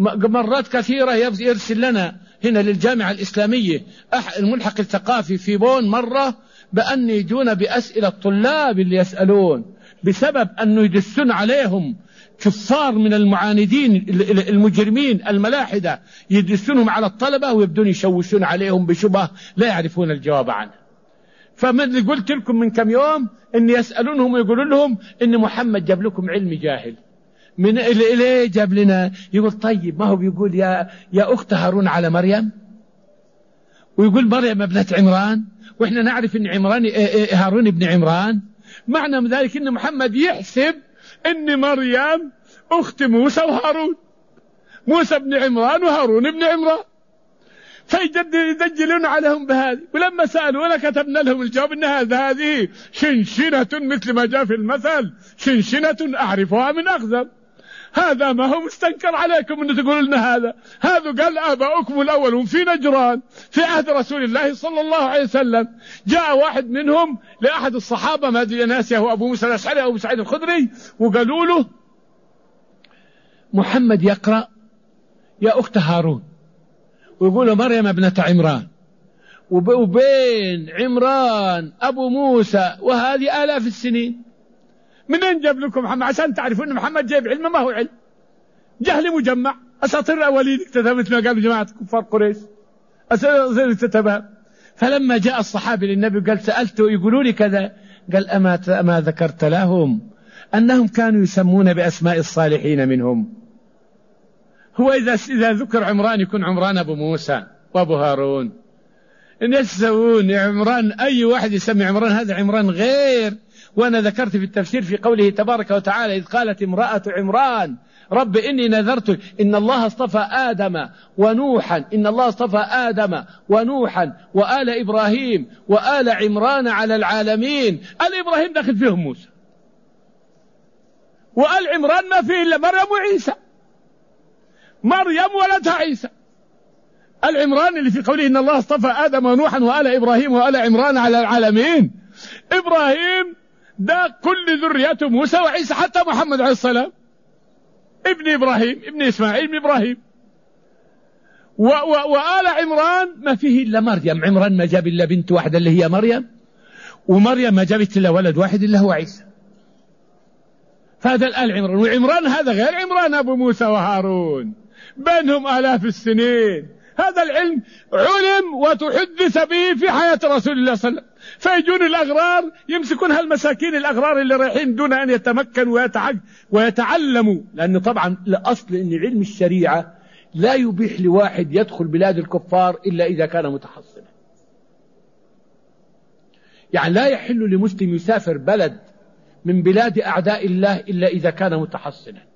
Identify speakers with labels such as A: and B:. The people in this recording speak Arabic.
A: مرات كثيرة يرسل لنا هنا للجامعة الإسلامية الملحق الثقافي في بون مرة بأن يجون بأسئلة الطلاب اللي يسألون بسبب أنه يدسون عليهم كفار من المعاندين المجرمين الملاحدة، يدسونهم على الطلبة ويبدون يشوشون عليهم بشبه لا يعرفون الجواب عنها. فمن قلت لكم من كم يوم ان يسألونهم ويقولون لهم ان محمد جاب لكم علم جاهل. من ليه جاب لنا؟ يقول طيب ما هو بيقول يا أخت هارون على مريم، ويقول مريم ابنة عمران، واحنا نعرف ان هارون ابن عمران. معنى ذلك ان محمد يحسب ان مريم اخت موسى وهارون، موسى ابن عمران وهارون ابن عمران، فيدجلون عليهم بهذه. ولما سألونا كتبنا لهم الجواب ان هذه شنشنة مثل ما جاء في المثل، شنشنة اعرفها من اخزر. هذا ما هو مستنكر عليكم ان تقولوا لنا هذا قال آباؤكم الأولون في نجران في عهد رسول الله صلى الله عليه وسلم. جاء واحد منهم لأحد الصحابة ما أدري ناسيه هو أبو موسى الأشعري أو أبو سعيد الخدري، وقالوا له محمد يقرأ يا أخت هارون، ويقول مريم ابنة عمران، وبين عمران أبو موسى وهذه آلاف السنين. منين جاب لكم محمد؟ عشان تعرفون ان محمد جايب علم ما هو علم، جهل مجمع، اساطير الاولين اكتتبها مثل ما قالوا جماعه كفار قريش، اساطير اكتتبها. فلما جاء الصحابي للنبي قال سالته يقولوا لي كذا، قال اما ذكرت لهم انهم كانوا يسمون باسماء الصالحين منهم؟ هو اذا ذكر عمران يكون عمران ابو موسى وابو هارون، ان يسوون عمران اي واحد يسمي عمران هذا عمران غير. وأنا ذكرت في التفسير في قوله تبارك وتعالى إذ قالت امرأة عمران رب إني نذرت إن الله اصطفى آدم ونوحا، إن الله اصطفى آدم ونوحا وآل إبراهيم وآل عمران على العالمين. آل إبراهيم داخل فيهم موسى، وآل عمران ما فيه إلا مريم وعيسى، مريم ولدها عيسى. آل عمران اللي في قوله إن الله اصطفى آدم ونوحا وآل إبراهيم وآل عمران على العالمين، إبراهيم ده كل ذريته موسى وعيسى، حتى محمد عليه السلام ابن إبراهيم ابن إسماعيل ابن إبراهيم. وآل عمران ما فيه إلا مريم، عمران ما جاب إلا بنت واحدة اللي هي مريم، ومريم ما جابت إلا ولد واحد اللي هو عيسى. فهذا الآل عمران، وعمران هذا غير عمران أبو موسى وهارون، بينهم آلاف السنين. هذا العلم علم وتحدث به في حياة رسول الله صلى الله عليه وسلم. فيجون الأغرار يمسكون هالمساكين الأغرار اللي رايحين دون أن يتمكنوا ويتعلموا، لأنه طبعا الأصل أن علم الشريعة لا يبيح لواحد يدخل بلاد الكفار إلا إذا كان متحصنا. يعني لا يحل لمسلم يسافر بلد من بلاد أعداء الله إلا إذا كان متحصنا.